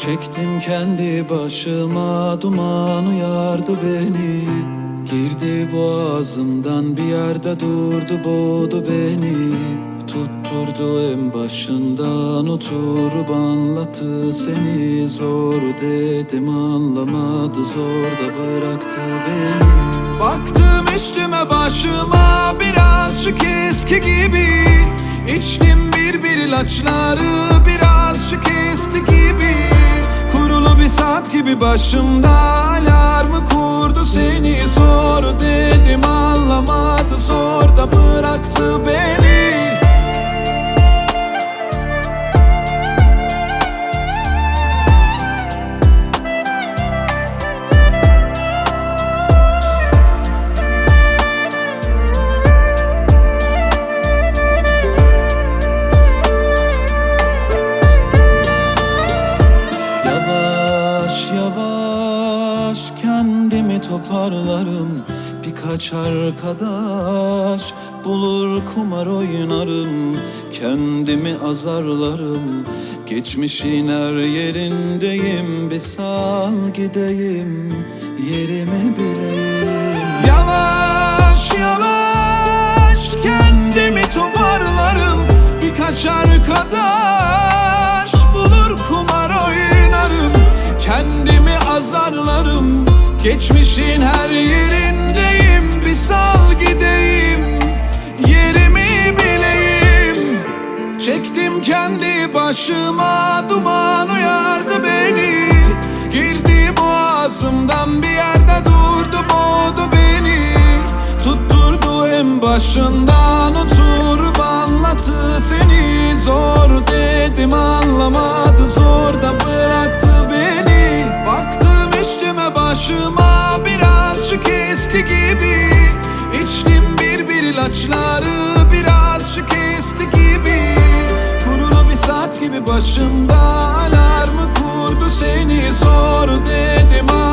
Çektim kendi başıma, duman uyardı beni. Girdi boğazımdan, bir yerde durdu, boğdu beni. Tutturdu en başından, oturup anlattı seni. Zor dedim anlamadı, zor da bıraktı beni. Baktım üstüme başıma, birazcık eski gibi. İçtim bir ilaçları, birazcık esti gibi. Kurulu bir saat gibi başımda, alarmı kurdu seni. Zor dedim anlamadı, zor da bıraktı beni. Yavaş kendimi toparlarım. Birkaç arkadaş bulur, kumar oynarım. Kendimi azarlarım. Geçmişin her yerindeyim. Bir sal gideyim, yerimi bileyim. Yavaş yavaş kendimi toparlarım. Birkaç arkadaş bulur, kumar oynarım. Kendimi azarlarım. Geçmişin her yerindeyim. Bir sal gideyim, yerimi bileyim. Çektim kendi başıma, duman uyardı beni. Girdi boğazımdan, bir yerde durdu, boğdu beni. Tutturdu en başından, oturup anlattı seni. Zor dedim anlamadı, zor da bıraktı beni. Baktım üstüme başıma, birazcık eski gibi. İçtim bir ilaçları, birazcık esti gibi. Kurulu bir saat gibi başımda, alarmı kurdu seni. Zor dedim